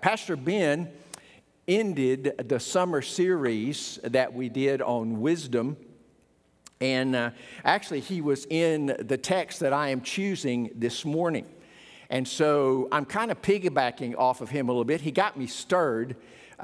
Pastor Ben ended the summer series that we did on wisdom. And actually, he was in the text that I am choosing this morning. And so I'm kind of piggybacking off of him a little bit. He got me stirred.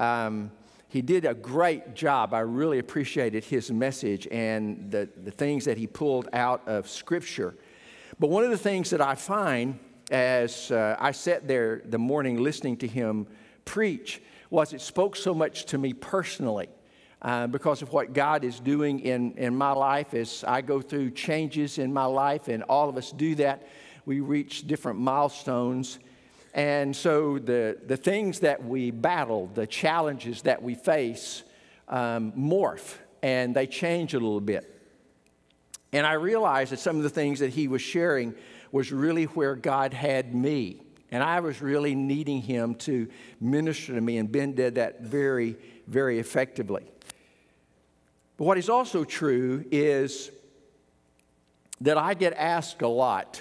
He did a great job. I really appreciated his message and the things that he pulled out of Scripture. But one of the things that I find as I sat there the morning listening to him preach was it spoke so much to me personally. Because of what God is doing in my life as I go through changes in my life, and all of us do that. We reach different milestones. And so the things that we battle, the challenges that we face, morph, and they change a little bit. And I realized that some of the things that he was sharing was really where God had me. And I was really needing him to minister to me, and Ben did that very, very effectively. But what is also true is that I get asked a lot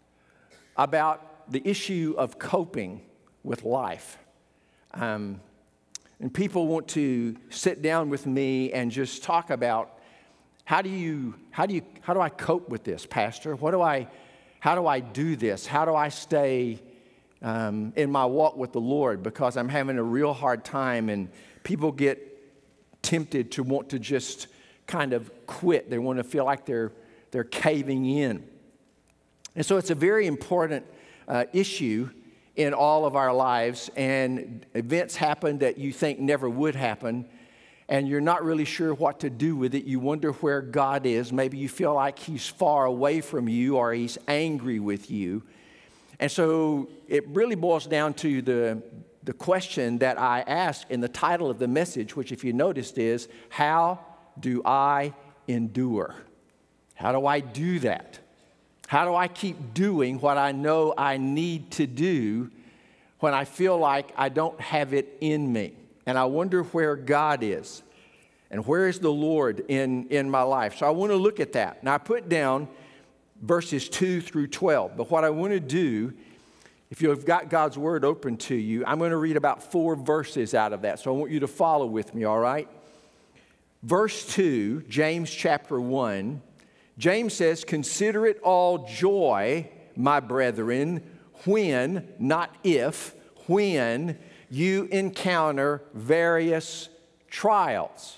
about the issue of coping with life. And people want to sit down with me and just talk about how do I cope with this, Pastor? How do I do this? How do I stay in my walk with the Lord? Because I'm having a real hard time, and people get tempted to want to just kind of quit. They want to feel like they're caving in. And so it's a very important issue in all of our lives, and events happen that you think never would happen, and you're not really sure what to do with it. You wonder where God is. Maybe you feel like he's far away from you, or he's angry with you. And so it really boils down to the question that I asked in the title of the message, which, if you noticed, is, how do I endure? How do I do that? How do I keep doing what I know I need to do when I feel like I don't have it in me? And I wonder where God is and where is the Lord in my life. So I want to look at that. Now, I put down verses 2 through 12. But what I want to do, if you've got God's Word open to you, I'm going to read about 4 verses out of that. So I want you to follow with me, all right? Verse 2, James chapter 1, James says, "Consider it all joy, my brethren, when, not if, when you encounter various trials,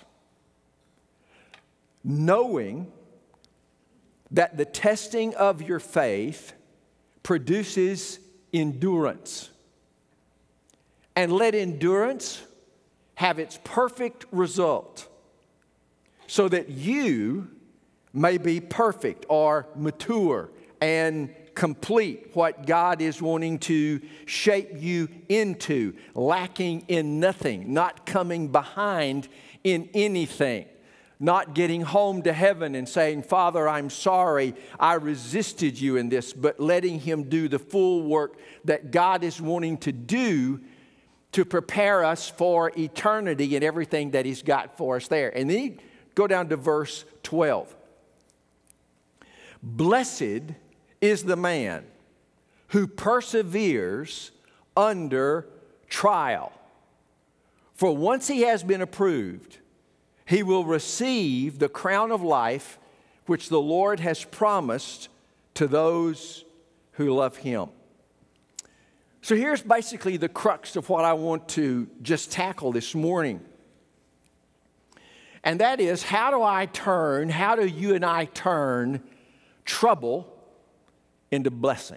knowing that the testing of your faith produces endurance. And let endurance have its perfect result, so that you may be perfect or mature and complete, what God is wanting to shape you into, lacking in nothing, not coming behind in anything, not getting home to heaven and saying, Father, I'm sorry, I resisted you in this, but letting him do the full work that God is wanting to do to prepare us for eternity and everything that he's got for us there. And then you go down to verse 12. Blessed is the man who perseveres under trial. For once he has been approved, he will receive the crown of life which the Lord has promised to those who love him. So here's basically the crux of what I want to just tackle this morning. And that is, how do you and I turn trouble into blessing?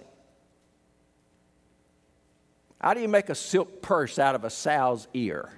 How do you make a silk purse out of a sow's ear?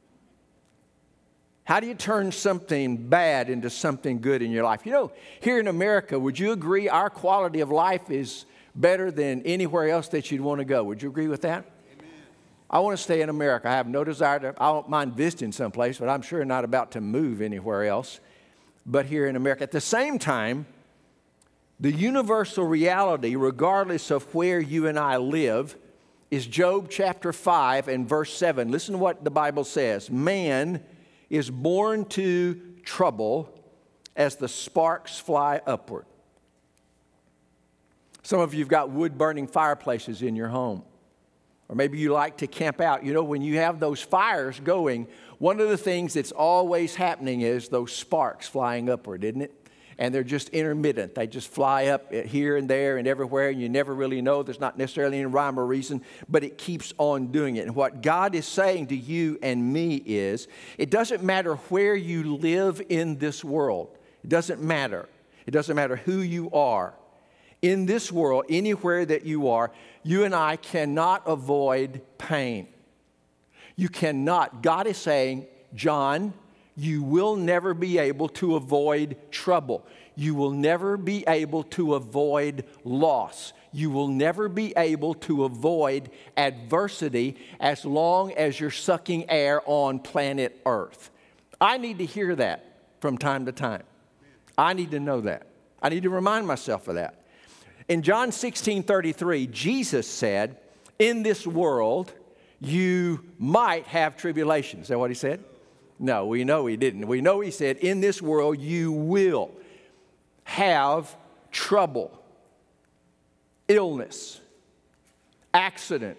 How do you turn something bad into something good in your life? You know, here in America, would you agree our quality of life is better than anywhere else that you'd want to go? Would you agree with that? Amen. I want to stay in America. I have no desire I don't mind visiting someplace, but I'm sure not about to move anywhere else but here in America. At the same time, the universal reality, regardless of where you and I live, is Job chapter 5 and verse 7. Listen to what the Bible says. Man is born to trouble as the sparks fly upward. Some of you have got wood-burning fireplaces in your home. or maybe you like to camp out. You know, when you have those fires going, one of the things that's always happening is those sparks flying upward, isn't it? And they're just intermittent. They just fly up here and there and everywhere, and you never really know. There's not necessarily any rhyme or reason, but it keeps on doing it. And what God is saying to you and me is, it doesn't matter where you live in this world. It doesn't matter. It doesn't matter who you are. In this world, anywhere that you are, you and I cannot avoid pain. You cannot. God is saying, John, you will never be able to avoid trouble. You will never be able to avoid loss. You will never be able to avoid adversity as long as you're sucking air on planet Earth. I need to hear that from time to time. I need to know that. I need to remind myself of that. In John 16:33, Jesus said, in this world, you might have tribulation. Is that what he said? No, we know he didn't. We know he said, in this world you will have trouble, illness, accident,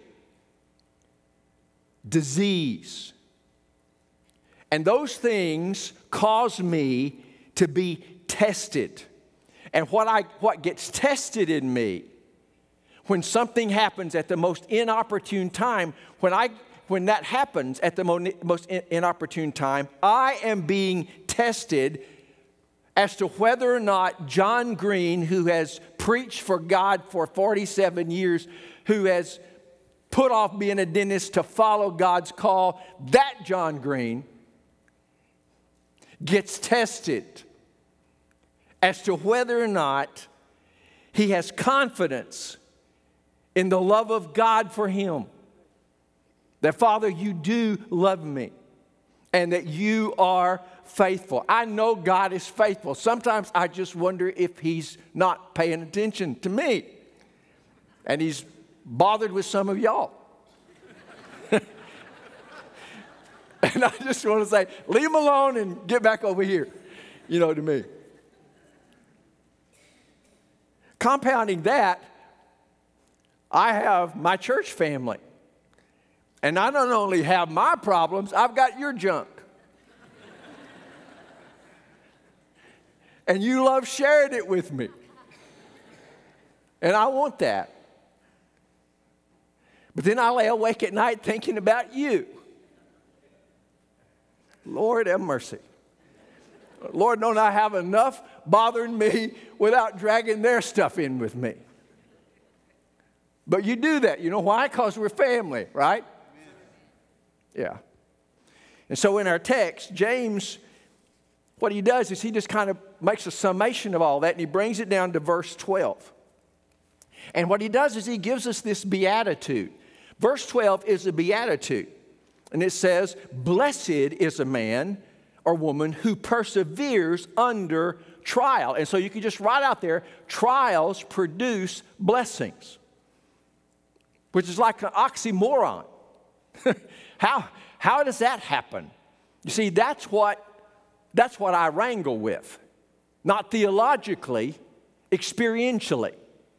disease. And those things cause me to be tested. And what gets tested in me, when something happens at the most inopportune time, when that happens at the most inopportune time, I am being tested as to whether or not John Green, who has preached for God for 47 years, who has put off being a dentist to follow God's call, that John Green gets tested as to whether or not he has confidence in the love of God for him. That, Father, you do love me and that you are faithful. I know God is faithful. Sometimes I just wonder if he's not paying attention to me and he's bothered with some of y'all. And I just want to say, leave him alone and get back over here, to me. Compounding that, I have my church family. And I don't only have my problems, I've got your junk. And you love sharing it with me. And I want that. But then I lay awake at night thinking about you. Lord have mercy. Lord, don't I have enough bothering me without dragging their stuff in with me? But you do that. You know why? Because we're family, right? Yeah. And so in our text, James, what he does is he just kind of makes a summation of all that, and he brings it down to verse 12. And what he does is he gives us this beatitude. Verse 12 is a beatitude. And it says, blessed is a man or woman who perseveres under trial. And so you can just write out there, trials produce blessings, which is like an oxymoron. How does that happen? You see, that's what I wrangle with. Not theologically, experientially.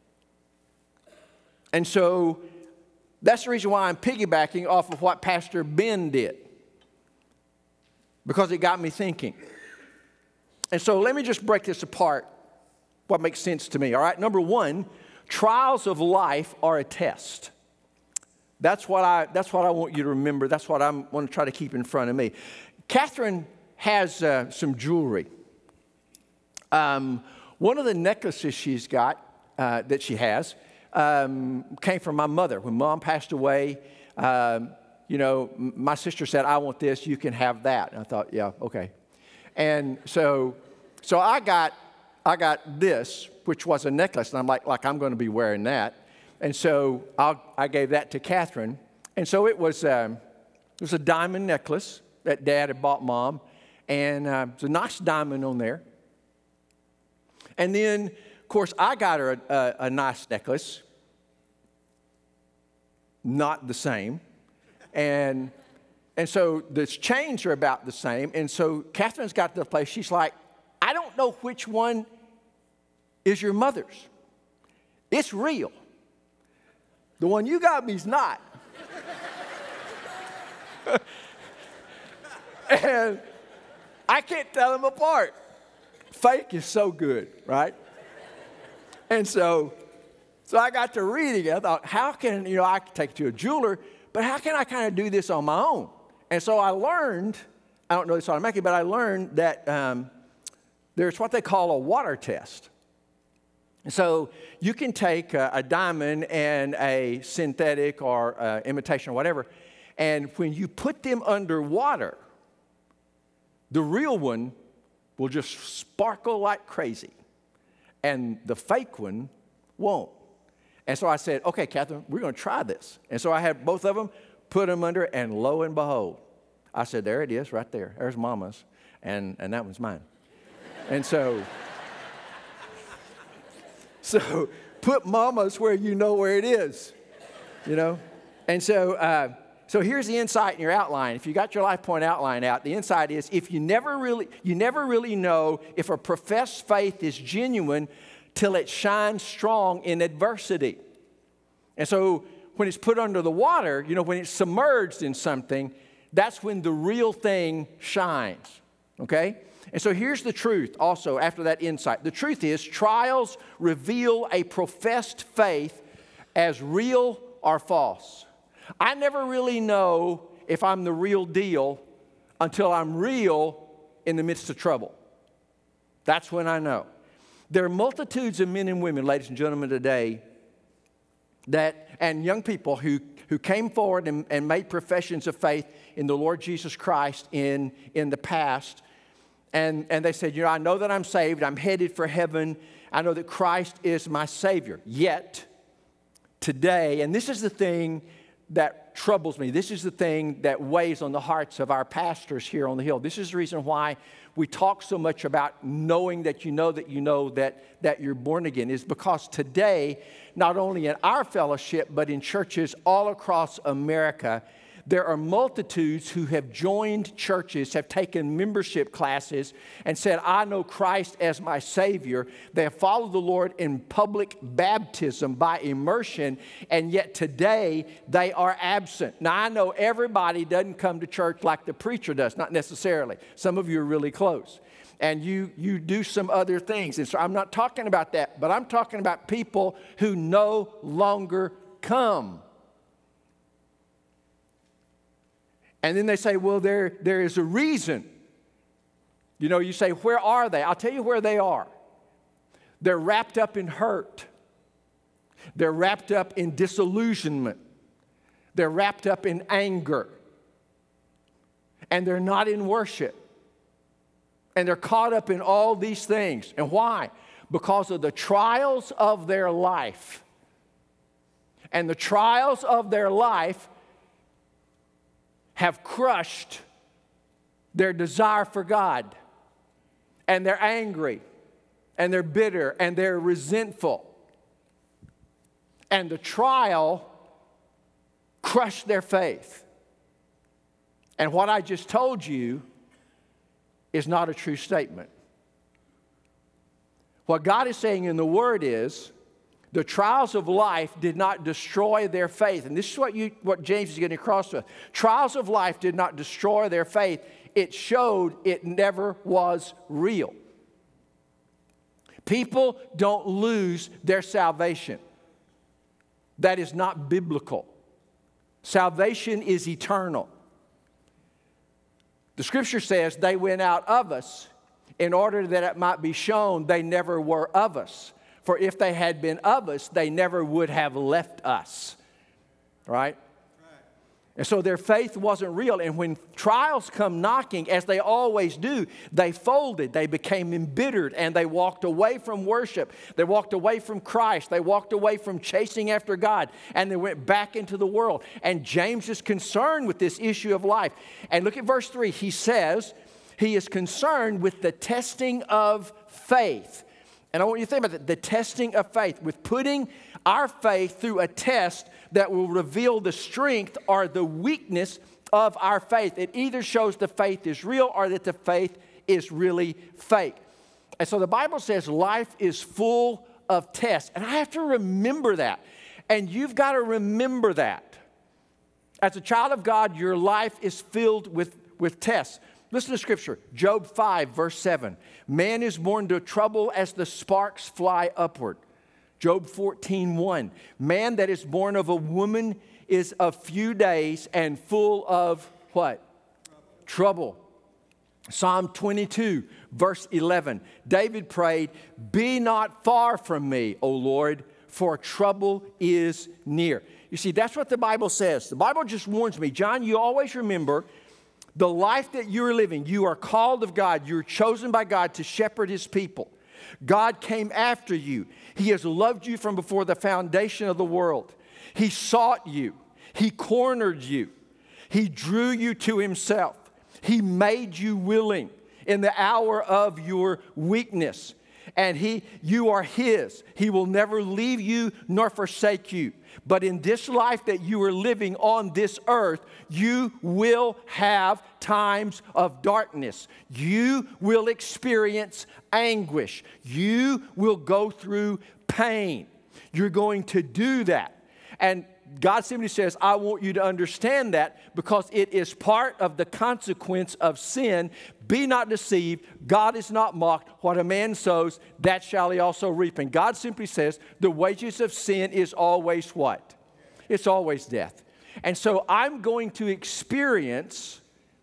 And so that's the reason why I'm piggybacking off of what Pastor Ben did. Because it got me thinking. And so let me just break this apart, what makes sense to me, all right? Number one, trials of life are a test. That's what I want you to remember. That's what I want to try to keep in front of me. Catherine has some jewelry. One of the necklaces she's got, that she has, came from my mother. When Mom passed away, my sister said, I want this, you can have that. And I thought, yeah, okay. And so I got this, which was a necklace, and I'm like I'm going to be wearing that. And so I gave that to Catherine. And so it was a diamond necklace that Dad had bought Mom, and it's a nice diamond on there. And then, of course, I got her a nice necklace, not the same. And so the chains are about the same. And so Catherine's got to the place, she's like, I don't know which one is your mother's. It's real. The one you got me's not. And I can't tell them apart. Fake is so good, right? And so I got to reading. I thought, how can, I could take it to a jeweler, but how can I kind of do this on my own? And so I learned, I don't know this automatically, but I learned that there's what they call a water test. So you can take a diamond and a synthetic or imitation or whatever, and when you put them underwater, the real one will just sparkle like crazy, and the fake one won't. And so I said, okay, Catherine, we're going to try this. And so I had both of them, put them under, and lo and behold, I said, there it is right there. There's Mama's, and that one's mine. And so put Mama's where you know where it is, And so here's the insight in your outline. If you got your life point outline out, the insight is if you never really know if a professed faith is genuine till it shines strong in adversity. And so when it's put under the water, when it's submerged in something, that's when the real thing shines, okay? And so here's the truth also after that insight. The truth is trials reveal a professed faith as real or false. I never really know if I'm the real deal until I'm real in the midst of trouble. That's when I know. There are multitudes of men and women, ladies and gentlemen, today, and young people who came forward and made professions of faith in the Lord Jesus Christ in the past. And they said, I know that I'm saved. I'm headed for heaven. I know that Christ is my Savior. Yet, today, and this is the thing that troubles me. This is the thing that weighs on the hearts of our pastors here on the Hill. This is the reason why we talk so much about knowing that you know that you're born again, is because today, not only in our fellowship, but in churches all across America, there are multitudes who have joined churches, have taken membership classes, and said, I know Christ as my Savior. They have followed the Lord in public baptism by immersion, and yet today they are absent. Now, I know everybody doesn't come to church like the preacher does, not necessarily. Some of you are really close, and you do some other things. And so I'm not talking about that, but I'm talking about people who no longer come. And then they say, well, there is a reason. You say, where are they? I'll tell you where they are. They're wrapped up in hurt. They're wrapped up in disillusionment. They're wrapped up in anger. And they're not in worship. And they're caught up in all these things. And why? Because of the trials of their life. And the trials of their life have crushed their desire for God, and they're angry, and they're bitter, and they're resentful. And the trial crushed their faith. And what I just told you is not a true statement. What God is saying in the Word is, the trials of life did not destroy their faith. And this is what James is getting across to us. Trials of life did not destroy their faith. It showed it never was real. People don't lose their salvation. That is not biblical. Salvation is eternal. The Scripture says they went out of us in order that it might be shown they never were of us. For if they had been of us, they never would have left us. Right? And so their faith wasn't real. And when trials come knocking, as they always do, they folded. They became embittered, and they walked away from worship. They walked away from Christ. They walked away from chasing after God, and they went back into the world. And James is concerned with this issue of life. And look at verse 3. He says he is concerned with the testing of faith. And I want you to think about that, the testing of faith, with putting our faith through a test that will reveal the strength or the weakness of our faith. It either shows the faith is real or that the faith is really fake. And so the Bible says life is full of tests. And I have to remember that. And you've got to remember that. As a child of God, your life is filled with tests. Listen to Scripture. Job 5, verse 7. Man is born to trouble as the sparks fly upward. Job 14:1. Man that is born of a woman is of few days and full of what? Trouble. Psalm 22, verse 11. David prayed, "Be not far from me, O Lord, for trouble is near." You see, that's what the Bible says. The Bible just warns me, John, you always remember the life that you're living. You are called of God. You're chosen by God to shepherd His people. God came after you. He has loved you from before the foundation of the world. He sought you. He cornered you. He drew you to Himself. He made you willing in the hour of your weakness. And you are His. He will never leave you nor forsake you. But in this life that you are living on this earth, you will have times of darkness. You will experience anguish. You will go through pain. You're going to do that. And God simply says, I want you to understand that because it is part of the consequence of sin. Be not deceived. God is not mocked. What a man sows, that shall he also reap. And God simply says, the wages of sin is always what? It's always death. And so I'm going to experience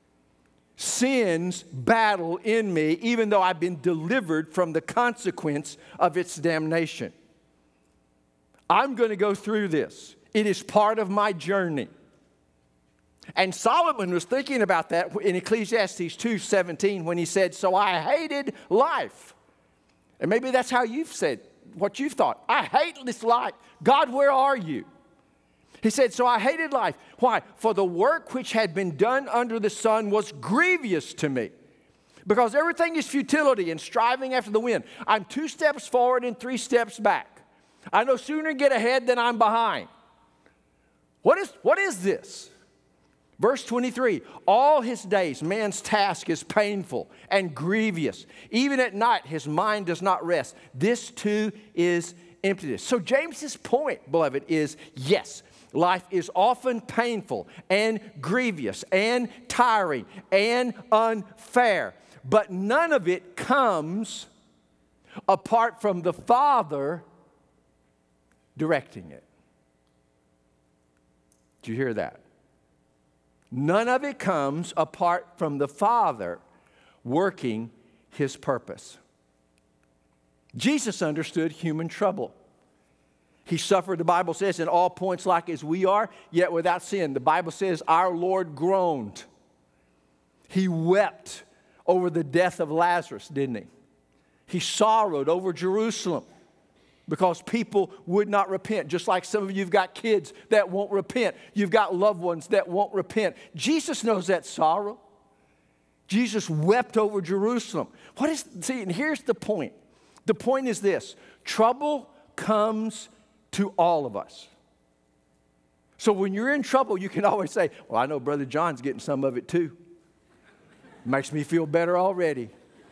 sin's battle in me, even though I've been delivered from the consequence of its damnation. I'm going to go through this. It is part of my journey. And Solomon was thinking about that in Ecclesiastes 2:17 when he said, so I hated life. And maybe that's how you've said, what you've thought. I hate this life. God, where are you? He said, so I hated life. Why? For the work which had been done under the sun was grievous to me. Because everything is futility and striving after the wind. I'm 2 steps forward and 3 steps back. I no sooner get ahead than I'm behind. What is this? Verse 23, all his days, man's task is painful and grievous. Even at night, his mind does not rest. This too is emptiness. So James's point, beloved, is yes, life is often painful and grievous and tiring and unfair. But none of it comes apart from the Father directing it. Did you hear that? None of it comes apart from the Father working His purpose. Jesus understood human trouble. He suffered, the Bible says, in all points like as we are, yet without sin. The Bible says our Lord groaned. He wept over the death of Lazarus, didn't he? He sorrowed over Jerusalem because people would not repent. Just like some of you have got kids that won't repent. You've got loved ones that won't repent. Jesus knows that sorrow. Jesus wept over Jerusalem. And here's the point. The point is this. Trouble comes to all of us. So when you're in trouble, you can always say, well, I know Brother John's getting some of it too. Makes me feel better already.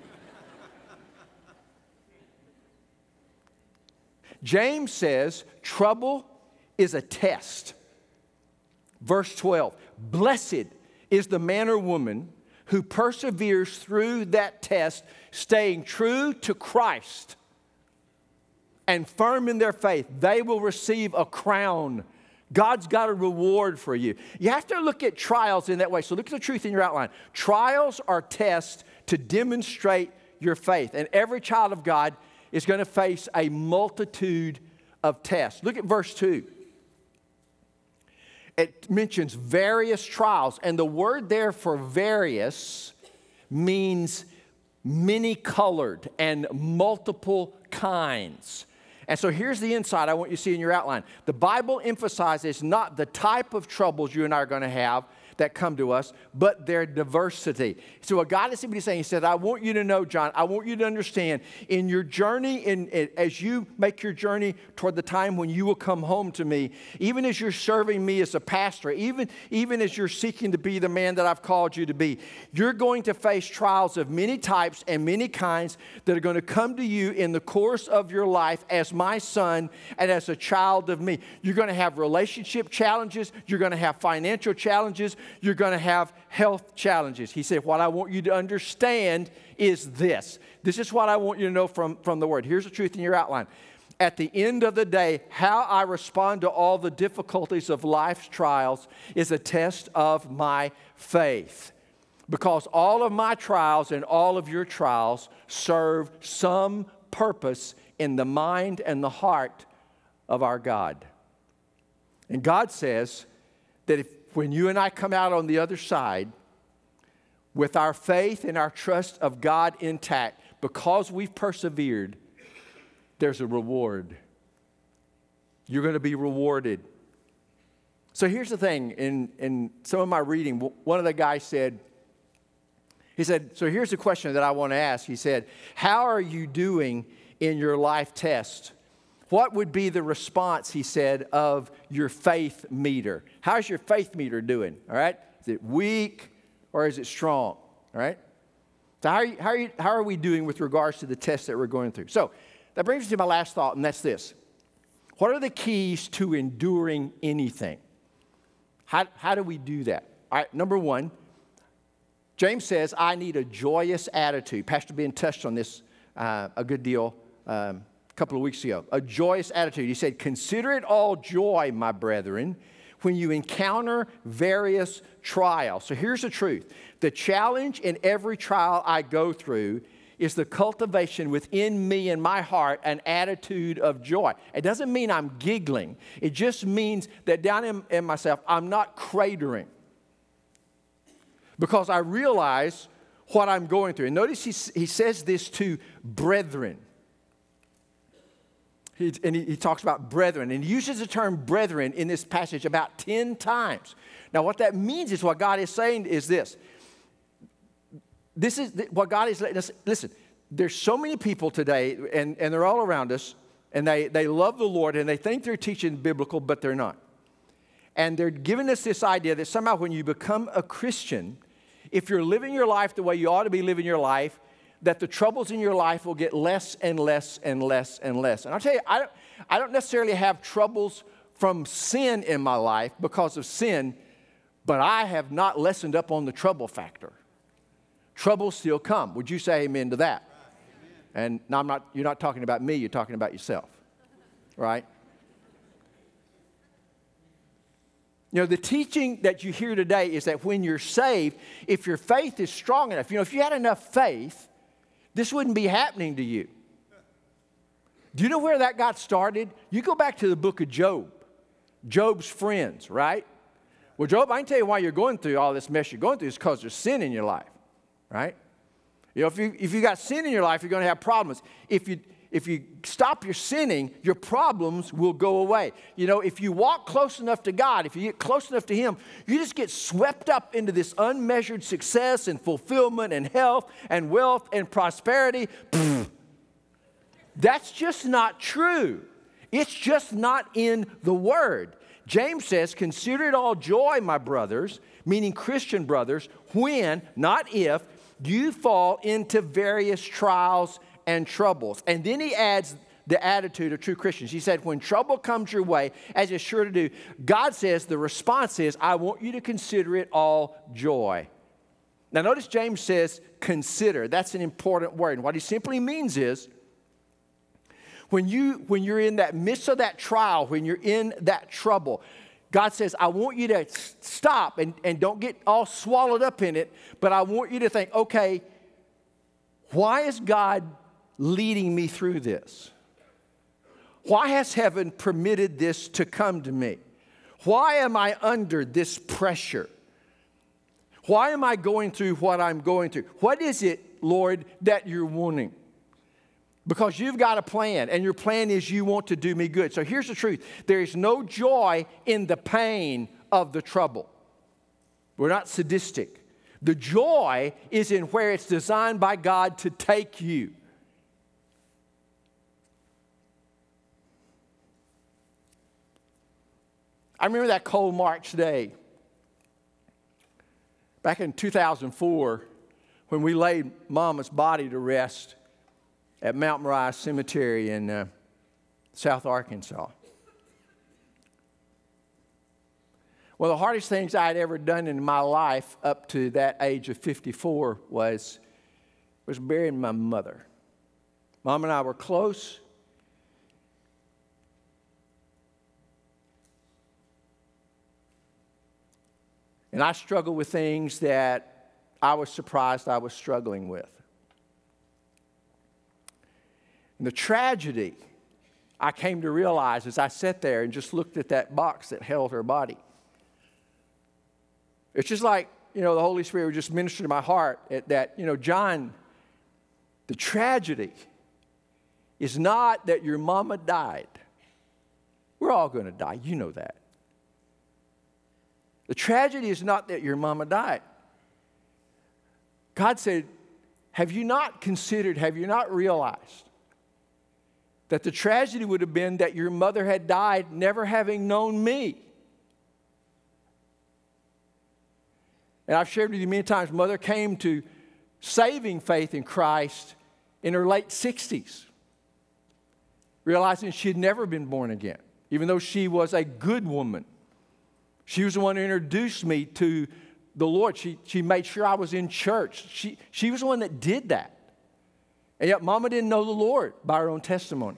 James says trouble is a test. Verse 12, blessed is the man or woman who perseveres through that test, staying true to Christ and firm in their faith. They will receive a crown. God's got a reward for you. You have to look at trials in that way. So look at the truth in your outline. Trials are tests to demonstrate your faith. And every child of God is going to face a multitude of tests. Look at verse 2. It mentions various trials. And the word there for various means many-colored and multiple kinds. And so here's the insight I want you to see in your outline. The Bible emphasizes not the type of troubles you and I are going to have. that come to us, but their diversity. So what God is simply saying, he said, I want you to know, John, I want you to understand in your journey, as you make your journey toward the time when you will come home to me, even as you're serving me as a pastor, even as you're seeking to be the man that I've called you to be, you're going to face trials of many types and many kinds that are going to come to you in the course of your life as my son and as a child of me. You're going to have relationship challenges. You're going to have financial challenges. You're going to have health challenges. He said, what I want you to understand is this. This is what I want you to know from the Word. Here's the truth in your outline. At the end of the day, how I respond to all the difficulties of life's trials is a test of my faith. Because all of my trials and all of your trials serve some purpose in the mind and the heart of our God. And God says that when you and I come out on the other side with our faith and our trust of God intact, because we've persevered, there's a reward. You're going to be rewarded. So here's the thing. In some of my reading, one of the guys said, so here's the question that I want to ask. He said, how are you doing in your life test? What would be the response, he said, of your faith meter? How's your faith meter doing? All right? Is it weak or is it strong? All right? So how are we doing with regards to the test that we're going through? So that brings me to my last thought, and that's this. What are the keys to enduring anything? How do we do that? All right, number one, James says, I need a joyous attitude. Pastor Ben touched on this a good deal a couple of weeks ago. A joyous attitude. He said, consider it all joy, my brethren, when you encounter various trials. So here's the truth. The challenge in every trial I go through is the cultivation within me and my heart an attitude of joy. It doesn't mean I'm giggling. It just means that down in myself, I'm not cratering. Because I realize what I'm going through. And notice he says this to brethren. He talks about brethren. And he uses the term brethren in this passage about 10 times. Now what that means is what God is saying is this. This is what God is letting us, listen, there's so many people today, and they're all around us, and they love the Lord, and they think they're teaching biblical, but they're not. And they're giving us this idea that somehow when you become a Christian, if you're living your life the way you ought to be living your life, that the troubles in your life will get less and less and less and less. And I'll tell you, I don't necessarily have troubles from sin in my life because of sin, but I have not lessened up on the trouble factor. Troubles still come. Would you say amen to that? Amen. And now you're not talking about me, you're talking about yourself, right? You know, the teaching that you hear today is that when you're saved, if your faith is strong enough, if you had enough faith, this wouldn't be happening to you. Do you know where that got started? You go back to the book of Job, Job's friends, right? Well, Job, I can tell you why you're going through all this mess you're going through is because there's sin in your life, right? You know, if you got sin in your life, you're going to have problems. If you stop your sinning, your problems will go away. You know, if you walk close enough to God, if you get close enough to Him, you just get swept up into this unmeasured success and fulfillment and health and wealth and prosperity. That's just not true. It's just not in the Word. James says, consider it all joy, my brothers, meaning Christian brothers, when, not if, you fall into various trials and troubles. And then he adds the attitude of true Christians. He said, when trouble comes your way, as it's sure to do, God says the response is, I want you to consider it all joy. Now notice James says, consider. That's an important word. And what he simply means is, when you're in that midst of that trial, when you're in that trouble, God says, I want you to stop and don't get all swallowed up in it, but I want you to think, okay, why is God leading me through this? Why has heaven permitted this to come to me? Why am I under this pressure? Why am I going through what I'm going through? What is it, Lord, that you're wanting? Because you've got a plan, and your plan is you want to do me good. So here's the truth. There is no joy in the pain of the trouble. We're not sadistic. The joy is in where it's designed by God to take you. I remember that cold March day back in 2004 when we laid Mama's body to rest at Mount Moriah Cemetery in South Arkansas. One of the hardest things I had ever done in my life up to that age of 54 was burying my mother. Mom and I were close. And I struggled with things that I was surprised I was struggling with. And the tragedy I came to realize as I sat there and just looked at that box that held her body. It's just like, the Holy Spirit would just minister to my heart that, John, the tragedy is not that your mama died. We're all going to die. You know that. The tragedy is not that your mama died. God said, have you not considered, have you not realized that the tragedy would have been that your mother had died never having known me? And I've shared with you many times, Mother came to saving faith in Christ in her late 60s, realizing she had never been born again, even though she was a good woman. She was the one who introduced me to the Lord. She made sure I was in church. She was the one that did that. And yet Mama didn't know the Lord by her own testimony.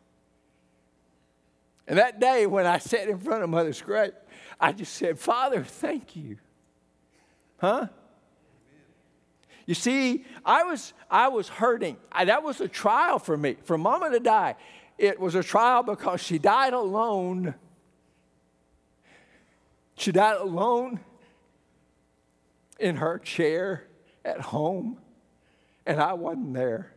And that day when I sat in front of Mother's grave, I just said, Father, thank you. Huh? You see, I was hurting. That was a trial for me. For Mama to die, it was a trial because she died alone. She died alone in her chair at home, and I wasn't there.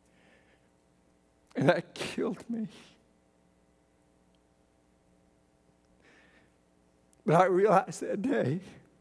And that killed me. But I realized that day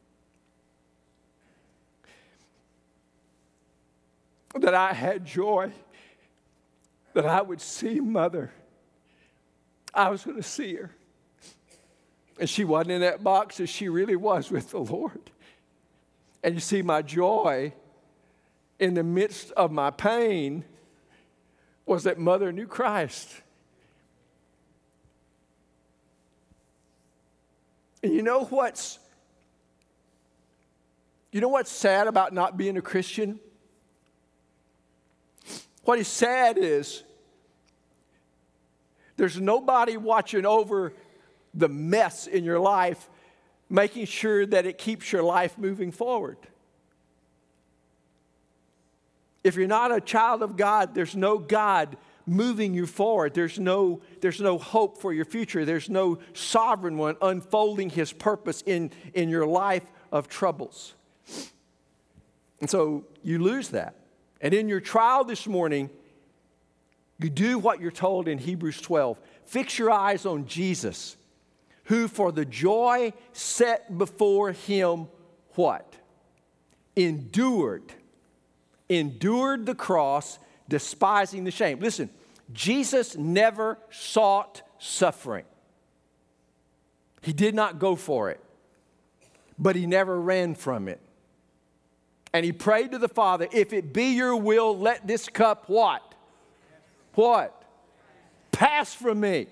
that I had joy, that I would see Mother. I was going to see her. And she wasn't in that box as she really was with the Lord. And you see, my joy in the midst of my pain was that Mother knew Christ. And you know what's sad about not being a Christian? What is sad is there's nobody watching over the mess in your life, making sure that it keeps your life moving forward. If you're not a child of God, there's no God moving you forward. There's no hope for your future. There's no sovereign one unfolding his purpose in your life of troubles. And so you lose that. And in your trial this morning, you do what you're told in Hebrews 12. Fix your eyes on Jesus, who for the joy set before him, what? Endured the cross, despising the shame. Listen, Jesus never sought suffering. He did not go for it, but he never ran from it. And he prayed to the Father, if it be your will, let this cup what? What? Pass from me.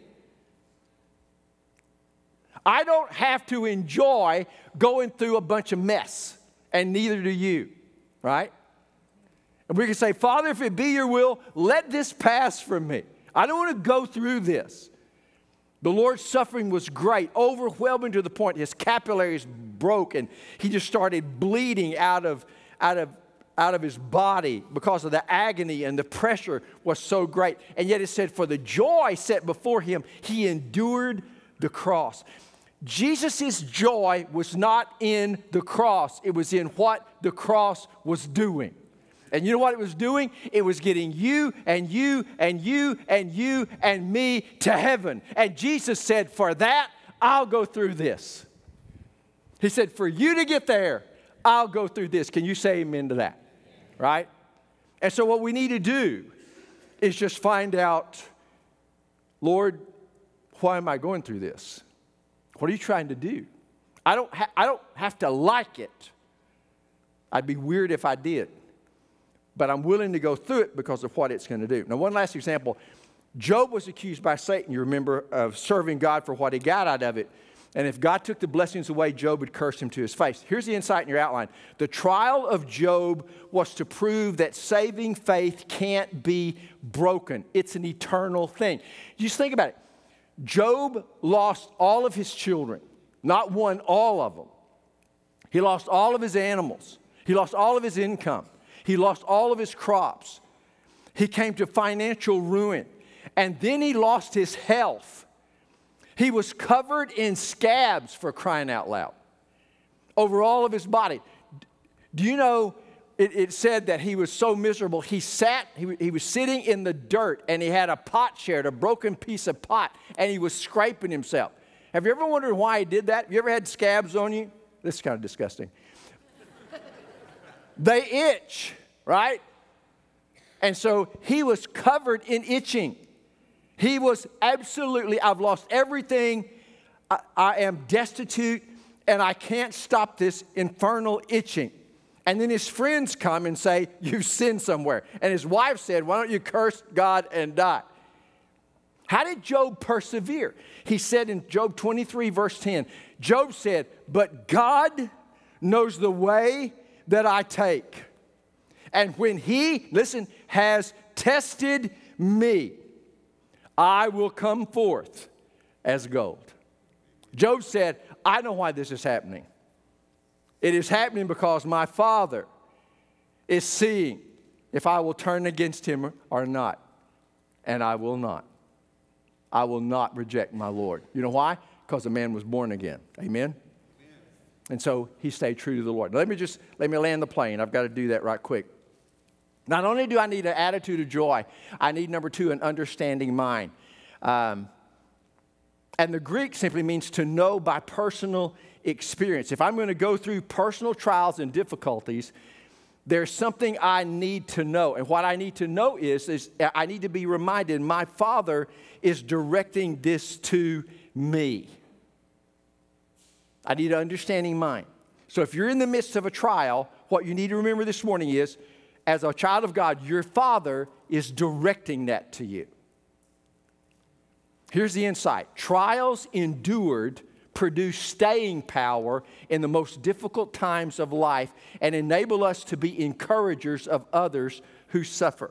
I don't have to enjoy going through a bunch of mess, and neither do you, right? And we can say, Father, if it be your will, let this pass from me. I don't want to go through this. The Lord's suffering was great, overwhelming to the point his capillaries broke, and he just started bleeding out of his body because of the agony, and the pressure was so great. And yet it said, for the joy set before him, he endured the cross. Jesus' joy was not in the cross. It was in what the cross was doing. And you know what it was doing? It was getting you and you and you and you and me to heaven. And Jesus said, for that, I'll go through this. He said, for you to get there, I'll go through this. Can you say amen to that? Right? And so what we need to do is just find out, Lord, why am I going through this? What are you trying to do? I don't have to like it. I'd be weird if I did. But I'm willing to go through it because of what it's going to do. Now, one last example. Job was accused by Satan, you remember, of serving God for what he got out of it. And if God took the blessings away, Job would curse him to his face. Here's the insight in your outline. The trial of Job was to prove that saving faith can't be broken. It's an eternal thing. Just think about it. Job lost all of his children. Not one, all of them. He lost all of his animals. He lost all of his income. He lost all of his crops. He came to financial ruin. And then he lost his health. He was covered in scabs, for crying out loud, over all of his body. Do you know, it said that he was so miserable, he was sitting in the dirt, and he had a potsherd, a broken piece of pot, and he was scraping himself. Have you ever wondered why he did that? Have you ever had scabs on you? This is kind of disgusting. They itch, right? And so he was covered in itching. He was absolutely, I've lost everything. I am destitute, and I can't stop this infernal itching. And then his friends come and say, you've sinned somewhere. And his wife said, why don't you curse God and die? How did Job persevere? He said in Job 23, verse 10, Job said, but God knows the way that I take. And when he, listen, has tested me, I will come forth as gold. Job said, I know why this is happening. It is happening because my Father is seeing if I will turn against him or not. And I will not. I will not reject my Lord. You know why? Because the man was born again. Amen? And so he stayed true to the Lord. Let me land the plane. I've got to do that right quick. Not only do I need an attitude of joy, I need, number two, an understanding mind. And the Greek simply means to know by personal experience. If I'm going to go through personal trials and difficulties, there's something I need to know. And what I need to know is I need to be reminded my Father is directing this to me. I need an understanding mind. So if you're in the midst of a trial, what you need to remember this morning is, as a child of God, your Father is directing that to you. Here's the insight. Trials endured produce staying power in the most difficult times of life and enable us to be encouragers of others who suffer.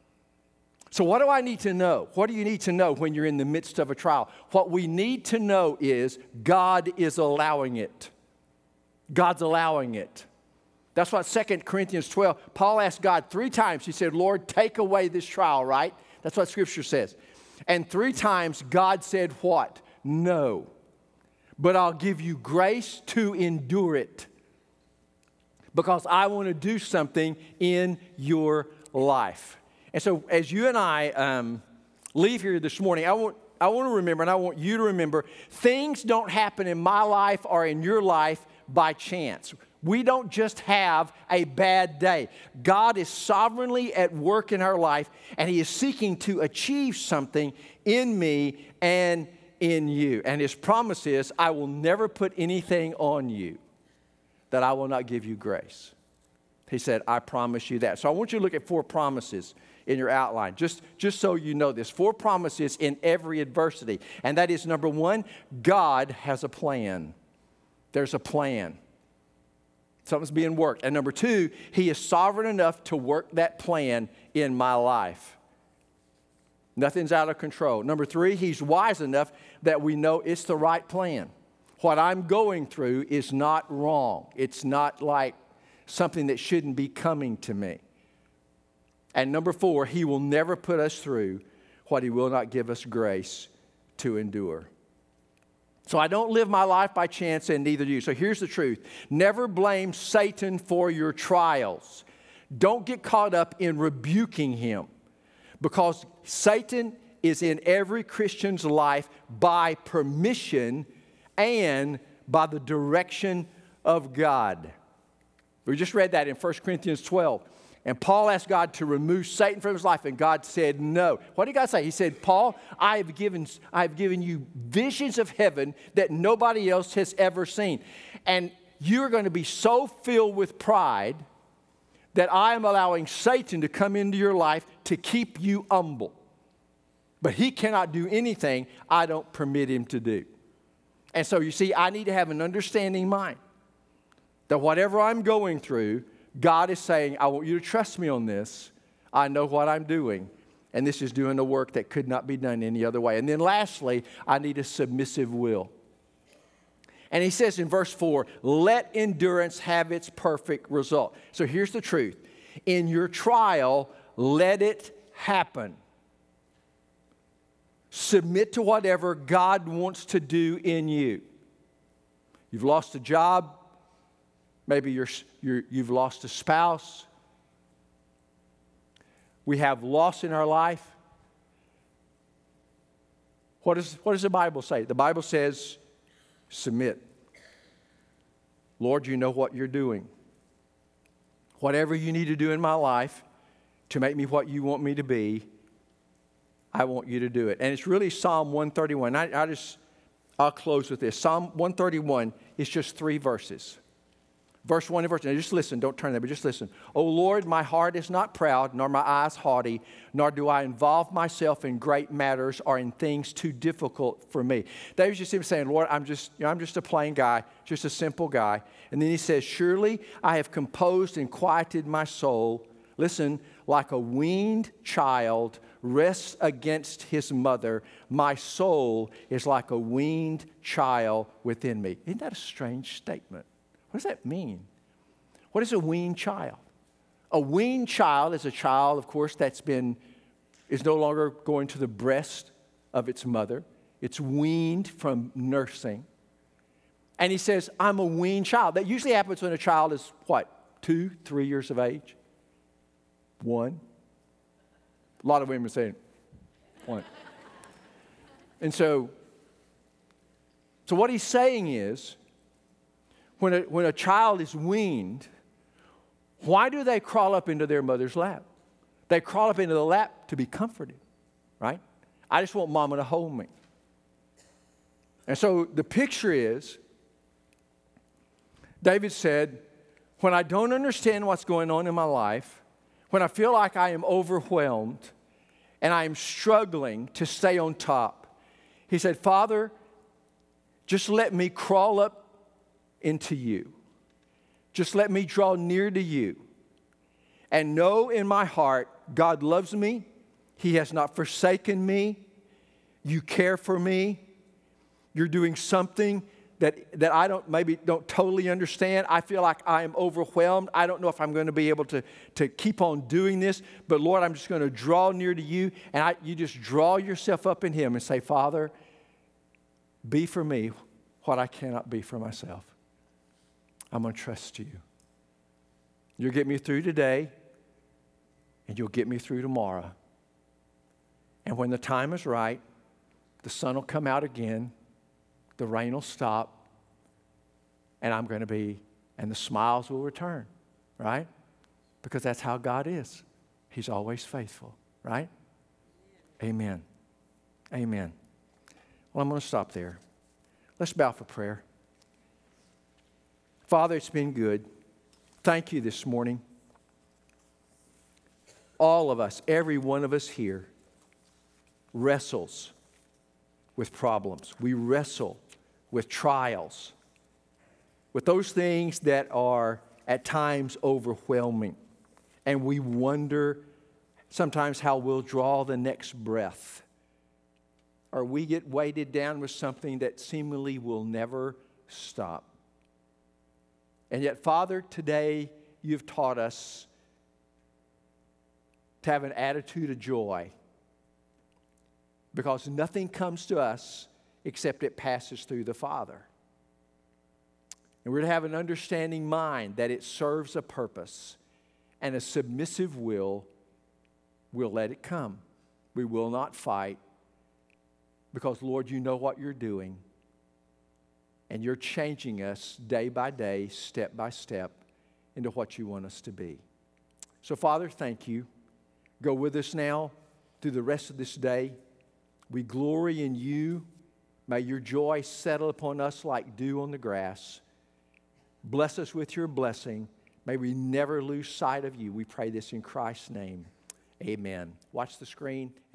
So what do I need to know? What do you need to know when you're in the midst of a trial? What we need to know is God is allowing it. God's allowing it. That's what 2 Corinthians 12, Paul asked God 3 times. He said, Lord, take away this trial, right? That's what Scripture says. And 3 times God said what? No. But I'll give you grace to endure it. Because I want to do something in your life. And so as you and I leave here this morning, I want to remember, and I want you to remember, things don't happen in my life or in your life by chance. We don't just have a bad day. God is sovereignly at work in our life, and He is seeking to achieve something in me and in you. And His promise is, I will never put anything on you that I will not give you grace. He said, I promise you that. So I want you to look at 4 promises in your outline, just so you know this. 4 promises in every adversity. And that is, number 1, God has a plan. There's a plan. Something's being worked. And number 2, He is sovereign enough to work that plan in my life. Nothing's out of control. Number 3, He's wise enough that we know it's the right plan. What I'm going through is not wrong. It's not like something that shouldn't be coming to me. And number 4, He will never put us through what He will not give us grace to endure. So I don't live my life by chance, and neither do you. So here's the truth. Never blame Satan for your trials. Don't get caught up in rebuking him, because Satan is in every Christian's life by permission and by the direction of God. We just read that in 1 Corinthians 12. And Paul asked God to remove Satan from his life, and God said no. What did God say? He said, Paul, I have given you visions of heaven that nobody else has ever seen. And you're going to be so filled with pride that I am allowing Satan to come into your life to keep you humble. But he cannot do anything I don't permit him to do. And so you see, I need to have an understanding mind that whatever I'm going through, God is saying, I want you to trust me on this. I know what I'm doing. And this is doing the work that could not be done any other way. And then lastly, I need a submissive will. And he says in verse 4, let endurance have its perfect result. So here's the truth. In your trial, let it happen. Submit to whatever God wants to do in you. You've lost a job. Maybe you've lost a spouse. We have loss in our life. What does the Bible say? The Bible says, submit. Lord, you know what you're doing. Whatever you need to do in my life to make me what you want me to be, I want you to do it. And it's really Psalm 131. I'll close with this. Psalm 131 is just 3 verses. Verse 1 and verse 2. Now just listen. Don't turn there, but just listen. O Lord, my heart is not proud, nor my eyes haughty, nor do I involve myself in great matters or in things too difficult for me. David's just simply saying, Lord, I'm just a plain guy, just a simple guy. And then he says, surely I have composed and quieted my soul. Listen, like a weaned child rests against his mother, my soul is like a weaned child within me. Isn't that a strange statement? What does that mean? What is a weaned child? A weaned child is a child, of course, is no longer going to the breast of its mother. It's weaned from nursing. And he says, I'm a weaned child. That usually happens when a child is, 2, 3 years of age? 1. A lot of women are saying 1. And so what he's saying is, when a child is weaned, why do they crawl up into their mother's lap? They crawl up into the lap to be comforted, right? I just want mama to hold me. And so the picture is, David said, when I don't understand what's going on in my life, when I feel like I am overwhelmed and I am struggling to stay on top, he said, Father, just let me crawl up into you. Just let me draw near to you and know in my heart God loves me. He has not forsaken me. You care for me. You're doing something that I don't totally understand. I feel like I am overwhelmed. I don't know if I'm going to be able to keep on doing this. But Lord, I'm just going to draw near to you. And you just draw yourself up in him and say, Father, be for me what I cannot be for myself. I'm going to trust you. You'll get me through today, and you'll get me through tomorrow. And when the time is right, the sun will come out again, the rain will stop, and and the smiles will return, right? Because that's how God is. He's always faithful, right? Amen. Amen. Well, I'm going to stop there. Let's bow for prayer. Father, it's been good. Thank you this morning. All of us, every one of us here, wrestles with problems. We wrestle with trials, with those things that are at times overwhelming. And we wonder sometimes how we'll draw the next breath. Or we get weighted down with something that seemingly will never stop. And yet, Father, today you've taught us to have an attitude of joy, because nothing comes to us except it passes through the Father. And we're to have an understanding mind that it serves a purpose, and a submissive will let it come. We will not fight, because, Lord, you know what you're doing. And you're changing us day by day, step by step, into what you want us to be. So, Father, thank you. Go with us now through the rest of this day. We glory in you. May your joy settle upon us like dew on the grass. Bless us with your blessing. May we never lose sight of you. We pray this in Christ's name. Amen. Watch the screen.